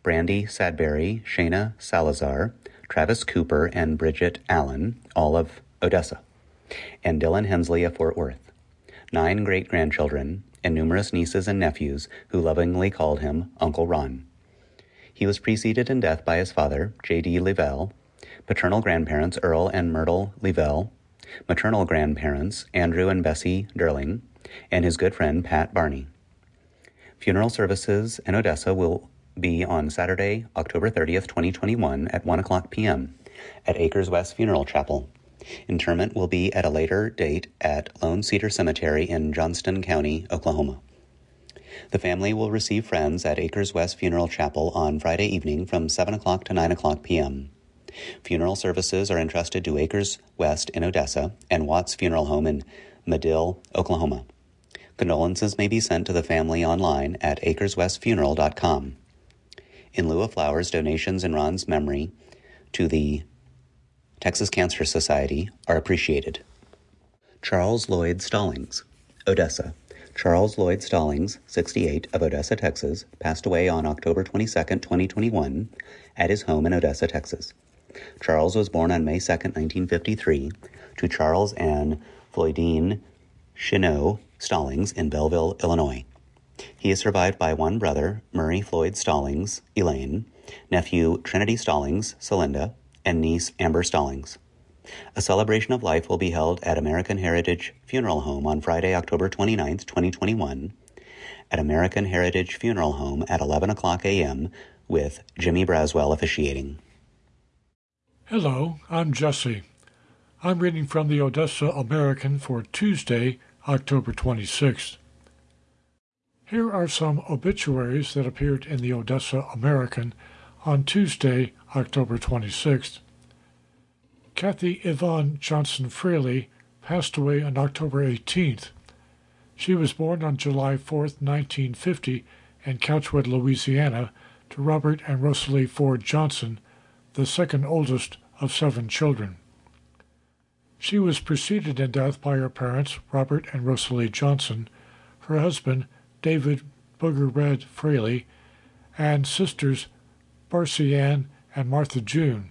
S3: Brandy Sadberry, Shayna Salazar, Travis Cooper, and Bridget Allen, all of Odessa, and Dylan Hensley of Fort Worth. Nine great-grandchildren, and numerous nieces and nephews who lovingly called him Uncle Ron. He was preceded in death by his father, J D Levell, paternal grandparents Earl and Myrtle Levell, maternal grandparents Andrew and Bessie Derling, and his good friend Pat Barney. Funeral services in Odessa will be on Saturday, October thirtieth, twenty twenty-one at one o'clock p.m. at Acres West Funeral Chapel. Interment will be at a later date at Lone Cedar Cemetery in Johnston County, Oklahoma. The family will receive friends at Acres West Funeral Chapel on Friday evening from seven o'clock to nine o'clock p.m. Funeral services are entrusted to Acres West in Odessa and Watts Funeral Home in Medill, Oklahoma. Condolences may be sent to the family online at acres west funeral dot com. In lieu of flowers, donations in Ron's memory to the Texas Cancer Society are appreciated. Charles Lloyd Stallings, Odessa. Charles Lloyd Stallings, sixty-eight, of Odessa, Texas, passed away on October twenty-second, twenty twenty-one, at his home in Odessa, Texas. Charles was born on May second, nineteen fifty-three, to Charles and Floydine Chenot Stallings in Belleville, Illinois. He is survived by one brother, Murray Floyd Stallings, Elaine, nephew Trinity Stallings, Celinda, and niece Amber Stallings. A celebration of life will be held at American Heritage Funeral Home on Friday, October twenty-ninth, twenty twenty-one, at American Heritage Funeral Home at eleven o'clock a.m. with Jimmy Braswell officiating.
S4: Hello, I'm Jesse. I'm reading from the Odessa American for Tuesday, October twenty-sixth. Here are some obituaries that appeared in the Odessa American on Tuesday, October twenty-sixth. Kathy Yvonne Johnson Fraley passed away on October eighteenth. She was born on July fourth, nineteen fifty, in Couchwood, Louisiana, to Robert and Rosalie Ford Johnson, the second oldest of seven children. She was preceded in death by her parents, Robert and Rosalie Johnson, her husband, David Booger Red Fraley, and sisters Barcy Ann and Martha June.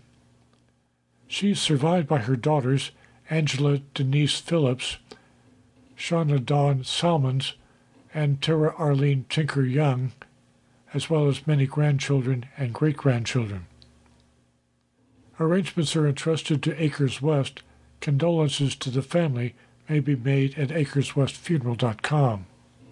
S4: She is survived by her daughters, Angela Denise Phillips, Shauna Dawn Salmons, and Tara Arlene Tinker Young, as well as many grandchildren and great-grandchildren. Arrangements are entrusted to Acres West. Condolences to the family may be made at acres west funeral dot com.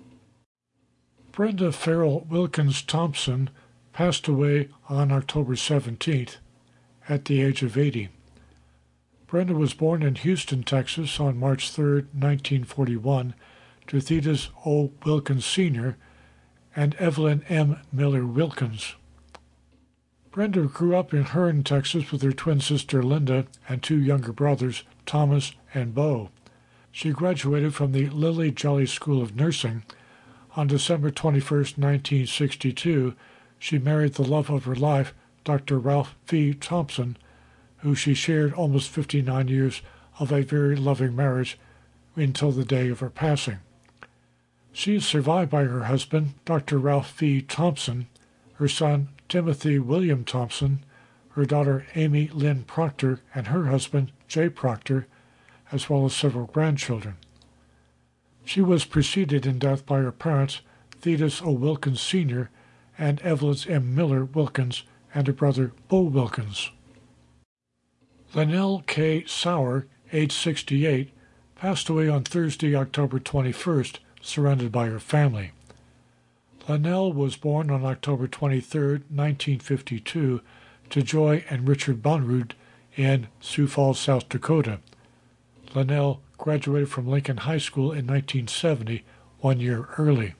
S4: Brenda Farrell Wilkins Thompson passed away on October seventeenth at the age of eighty. Brenda was born in Houston, Texas on March third, nineteen forty-one, to Thetis O. Wilkins Senior and Evelyn M. Miller Wilkins. Brenda grew up in Hearne, Texas with her twin sister Linda and two younger brothers, Thomas and Bo. She graduated from the Lilly Jolly School of Nursing. On December twenty-first, nineteen sixty-two, she married the love of her life, Doctor Ralph V. Thompson, who she shared almost fifty-nine years of a very loving marriage until the day of her passing. She is survived by her husband, Doctor Ralph V. Thompson, her son, Timothy William Thompson, her daughter Amy Lynn Proctor, and her husband, Jay Proctor, as well as several grandchildren. She was preceded in death by her parents, Thetis O. Wilkins Senior and Evelyn M. Miller Wilkins, and her brother, Bo Wilkins. Linnell K. Sauer, age sixty-eight, passed away on Thursday, October twenty-first, surrounded by her family. Linnell was born on October twenty-third, nineteen fifty-two, to Joy and Richard Bonrud in Sioux Falls, South Dakota. Linnell graduated from Lincoln High School in nineteen seventy, one year early.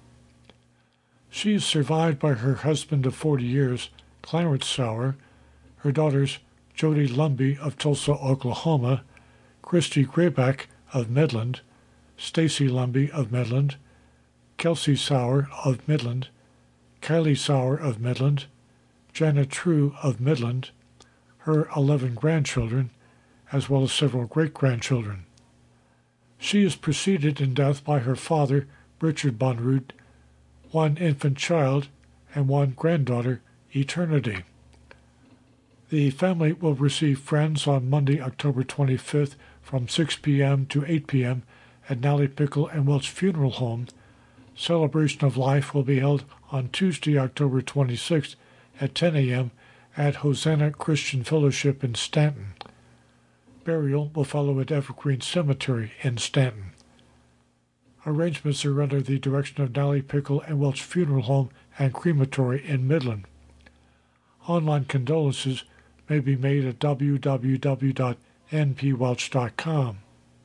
S4: She is survived by her husband of forty years, Clarence Sauer, her daughters Jody Lumby of Tulsa, Oklahoma, Christy Grayback of Midland, Stacy Lumby of Midland, Kelsey Sauer of Midland, Kylie Sauer of Midland, Janet True of Midland, her eleven grandchildren, as well as several great-grandchildren. She is preceded in death by her father, Richard Bonrud, one infant child, and one granddaughter, eternity. The family will receive friends on Monday, October twenty-fifth from six p.m. to eight p.m. at Nally Pickle and Welch Funeral Home. Celebration of Life will be held on Tuesday, October twenty-sixth at ten a.m. at Hosanna Christian Fellowship in Stanton. Burial will follow at Evergreen Cemetery in Stanton. Arrangements are under the direction of Nally Pickle and Welch Funeral Home and Crematory in Midland. Online condolences may be made at w w w dot n p welch dot com.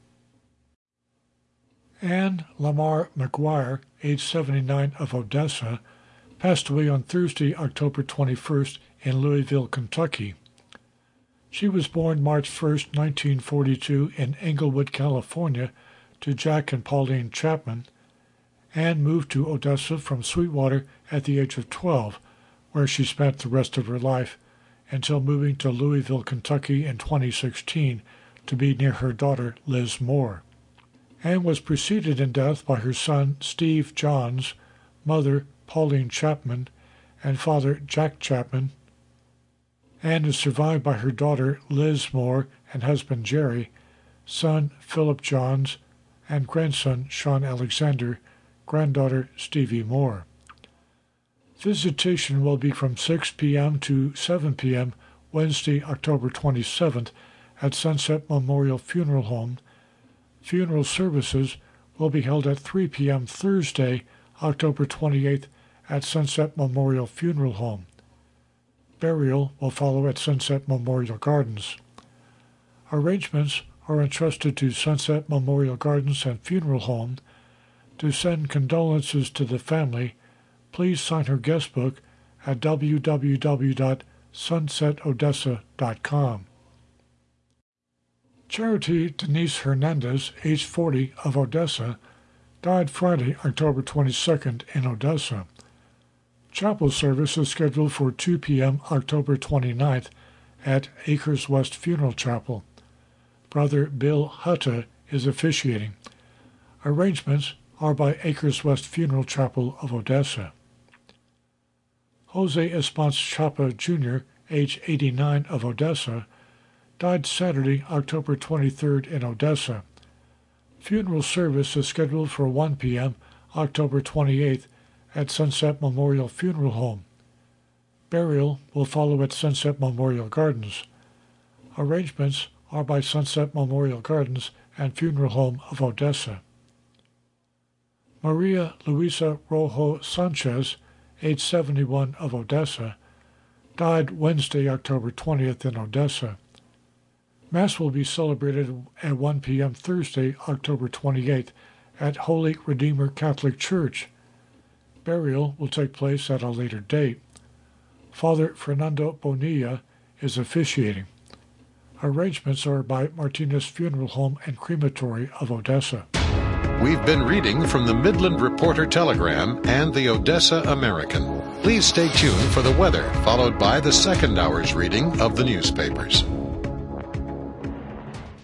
S4: Anne Lamar McGuire, age seventy-nine, of Odessa, passed away on Thursday, October twenty-first, in Louisville, Kentucky. She was born March first, nineteen forty-two, in Englewood, California, to Jack and Pauline Chapman. Anne moved to Odessa from Sweetwater at the age of twelve, where she spent the rest of her life, until moving to Louisville, Kentucky in twenty sixteen to be near her daughter, Liz Moore. Anne was preceded in death by her son, Steve Johns, mother, Pauline Chapman, and father, Jack Chapman. Anne is survived by her daughter, Liz Moore, and husband, Jerry, son, Philip Johns, and grandson, Sean Alexander, granddaughter, Stevie Moore. Visitation will be from six p.m. to seven p.m. Wednesday, October twenty-seventh at Sunset Memorial Funeral Home. Funeral services will be held at three p.m. Thursday, October twenty-eighth at Sunset Memorial Funeral Home. Burial will follow at Sunset Memorial Gardens. Arrangements are entrusted to Sunset Memorial Gardens and Funeral Home. To send condolences to the family, please sign her guest book at w w w dot sunset odessa dot com. Charity Denise Hernandez, age forty, of Odessa, died Friday, October twenty-second, in Odessa. Chapel service is scheduled for two p.m. October twenty-ninth at Acres West Funeral Chapel. Brother Bill Hutta is officiating. Arrangements are by Acres West Funeral Chapel of Odessa. Jose Esponce Chapa, Junior, age eighty-nine, of Odessa, died Saturday, October twenty-third, in Odessa. Funeral service is scheduled for one p.m. October twenty-eighth at Sunset Memorial Funeral Home. Burial will follow at Sunset Memorial Gardens. Arrangements are by Sunset Memorial Gardens and Funeral Home of Odessa. Maria Luisa Rojo Sanchez, age seventy-one, of Odessa, died Wednesday, October twentieth, in Odessa. Mass will be celebrated at one p.m. Thursday, October twenty-eighth, at Holy Redeemer Catholic Church. Burial will take place at a later date. Father Fernando Bonilla is officiating. Arrangements are by Martinez Funeral Home and Crematory of Odessa.
S1: We've been reading from the Midland Reporter Telegram and the Odessa American. Please stay tuned for the weather, followed by the second hour's reading of the newspapers.